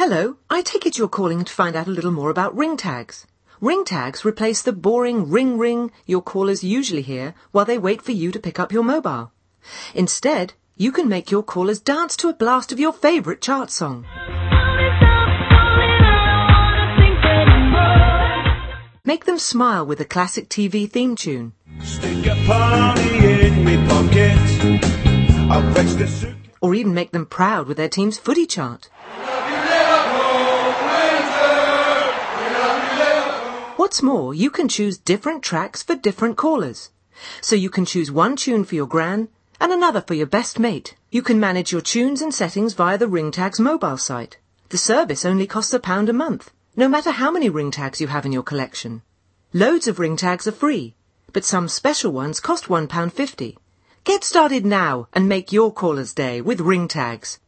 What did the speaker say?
Hello, I take it you're calling to find out a little more about ring tags. Ring tags replace the boring ring your callers usually hear while they wait for you to pick up your mobile. Instead, you can make your callers dance to a blast of your favourite chart song. Make them smile with a classic TV theme tune. Stick a party in me pocket. I'll fetch the suit. Or even make them proud with their team's footy chart. What's more, you can choose different tracks for different callers. So you can choose one tune for your gran and another for your best mate. You can manage your tunes and settings via the Ring Tags mobile site. The service only costs £1 a month, no matter how many ring tags you have in your collection. Loads of ring tags are free, but some special ones cost £1.50. Get started now and make your caller's day with ring tags.